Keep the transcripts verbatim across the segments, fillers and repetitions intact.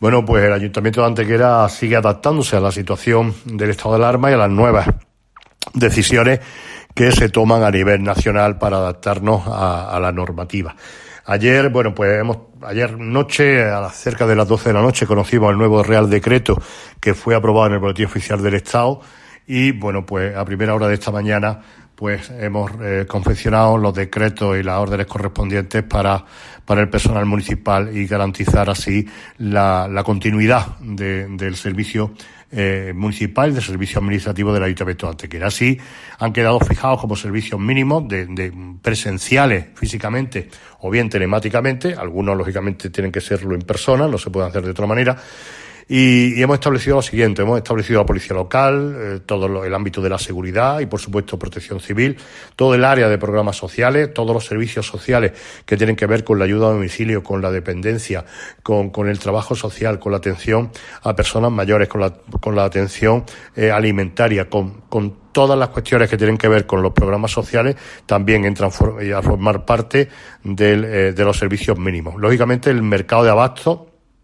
Bueno, pues el Ayuntamiento de Antequera sigue adaptándose a la situación del estado de alarma y a las nuevas decisiones que se toman a nivel nacional para adaptarnos a, a la normativa. Ayer, bueno, pues hemos, ayer noche, a cerca de las doce de la noche, conocimos el nuevo Real Decreto que fue aprobado en el Boletín Oficial del Estado y, bueno, pues a primera hora de esta mañana, pues hemos eh, confeccionado los decretos y las órdenes correspondientes para, para el personal municipal y garantizar así la, la continuidad de, del servicio eh, municipal y del servicio administrativo del Ayuntamiento de Antequera. Así han quedado fijados como servicios mínimos de, de presenciales físicamente o bien telemáticamente. Algunos, lógicamente, tienen que serlo en persona, no se puede hacer de otra manera. Y, y hemos establecido lo siguiente, hemos establecido la policía local, eh, todo lo, el ámbito de la seguridad y, por supuesto, protección civil, todo el área de programas sociales, todos los servicios sociales que tienen que ver con la ayuda a domicilio, con la dependencia, con, con el trabajo social, con la atención a personas mayores, con la, con la atención eh, alimentaria, con, con todas las cuestiones que tienen que ver con los programas sociales, también entran for, a formar parte del, eh, de los servicios mínimos. Lógicamente, el mercado de abastos,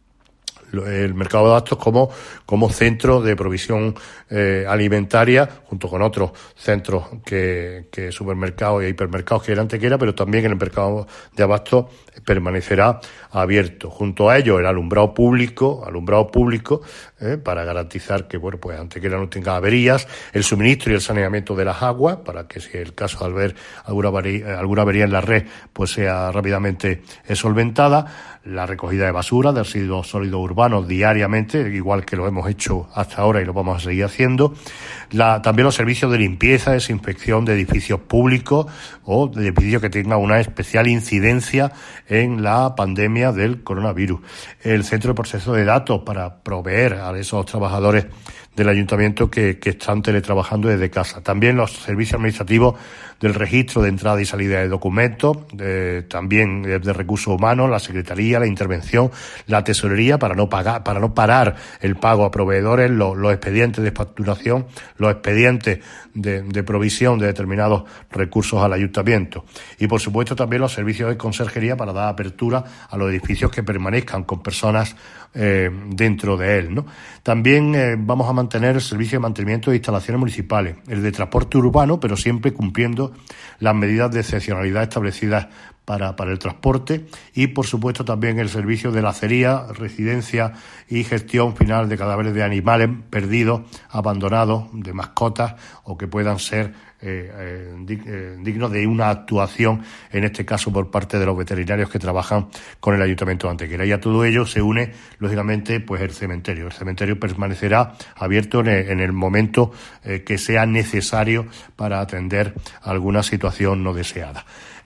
el mercado de abastos como, como centro de provisión eh, alimentaria, junto con otros centros que, que supermercados e hipermercados que hay en Antequera, pero también el mercado de abastos permanecerá abierto. Junto a ello, el alumbrado público, alumbrado público, eh, para garantizar que, bueno, pues Antequera no tenga averías, el suministro y el saneamiento de las aguas, para que si el caso de haber alguna avería, alguna avería en la red, pues sea rápidamente solventada, la recogida de basura, de residuos sólidos urbanos diariamente, igual que lo hemos hecho hasta ahora y lo vamos a seguir haciendo. La, también los servicios de limpieza, desinfección de edificios públicos o de edificios que tengan una especial incidencia en la pandemia del coronavirus. El centro de proceso de datos para proveer a esos trabajadores del ayuntamiento que, que están teletrabajando desde casa. También los servicios administrativos del registro de entrada y salida de documentos, de, también de, de recursos humanos, la secretaría, la intervención, la tesorería para no pagar, para no parar el pago a proveedores, los, los expedientes de facturación, los expedientes de, de provisión de determinados recursos al ayuntamiento. Y por supuesto también los servicios de conserjería para dar apertura a los edificios que permanezcan con personas eh, dentro de él, ¿no? También eh, vamos a mantener el servicio de mantenimiento de instalaciones municipales, el de transporte urbano, pero siempre cumpliendo las medidas de excepcionalidad establecidas para, para el transporte y, por supuesto, también el servicio de lacería, residencia y gestión final de cadáveres de animales perdidos, abandonados, de mascotas o que puedan ser Eh, eh, dig, eh, dignos de una actuación, en este caso por parte de los veterinarios que trabajan con el Ayuntamiento de Antequera. Y a todo ello se une, lógicamente, pues el cementerio. El cementerio permanecerá abierto en el, en el momento eh, que sea necesario para atender alguna situación no deseada.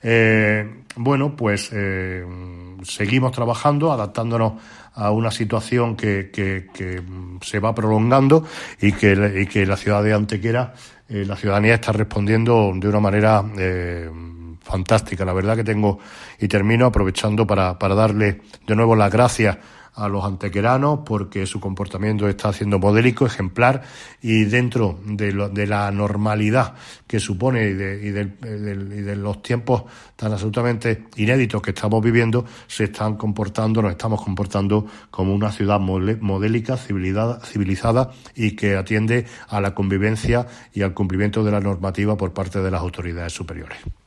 Eh, bueno, pues eh, seguimos trabajando, adaptándonos a una situación que, que, que se va prolongando y que, y que la ciudad de Antequera, eh, la ciudadanía está respondiendo de una manera eh, fantástica. La verdad que tengo, y termino aprovechando para, para darle de nuevo las gracias a los antequeranos porque su comportamiento está siendo modélico, ejemplar y dentro de, lo, de la normalidad que supone y de, y, del, del, y de los tiempos tan absolutamente inéditos que estamos viviendo, se están comportando, nos estamos comportando como una ciudad modélica, civilizada, civilizada y que atiende a la convivencia y al cumplimiento de la normativa por parte de las autoridades superiores.